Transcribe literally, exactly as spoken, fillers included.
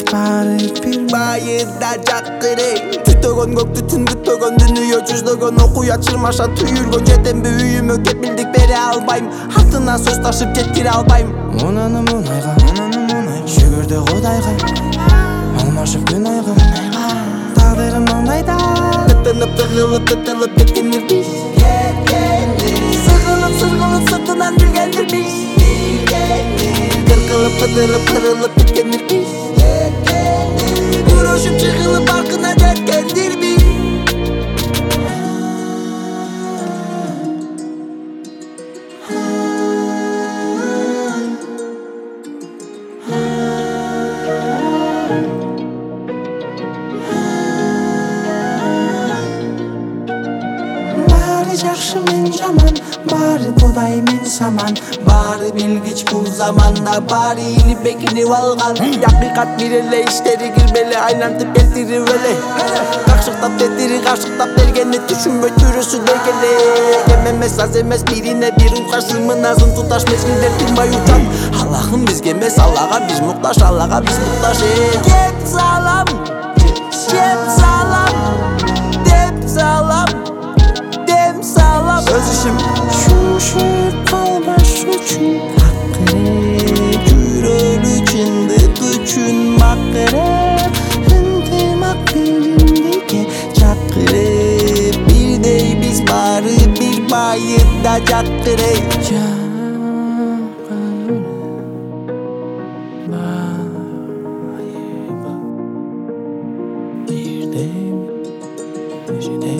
баары бир байырда жаккырей түтөгөн көктү түн бүтөгөн дүнүйө жүздөгөн окуя чырмаша түйүлгөн жетемби үйүмө кепилдик бере албайм артынан сөз ташып жеткире албайм мунаны мунайга шүгүрдү кудайга алмашып күн айга тагдырым маңдайда тытынып тыгылып тытылып кеткендирбиз сыгылып сыргылып сыртынан билгендирбиз кыркылып кыдырып кырылып кеткендирбиз күрөшүп чыгылып аркына жеткендирбиз баары жакшы мен жаман баары кудай мен саман баары билгич бул заманда баары илип бекинип алган акыйкат бир эле иштери кирбеле айлантып келтирип эле какшыктап тетири кашыктап бергени түшүнбөй төрөсү дегеле кем эмес аз эмес бирине бир уккаш мыназын туташ мезгилдер тынбай учат Аллахым бизге эмес Аллага биз муктаж Аллага биз муктаж кеп салам кеп салам деп салам дем салам өз ишим шушуп калбаш үчүн акыры жүрөлү чындык үчүн макыры ынтымак биримдикке чакырып бирдей биз баары бир байырда жаккырей бирдей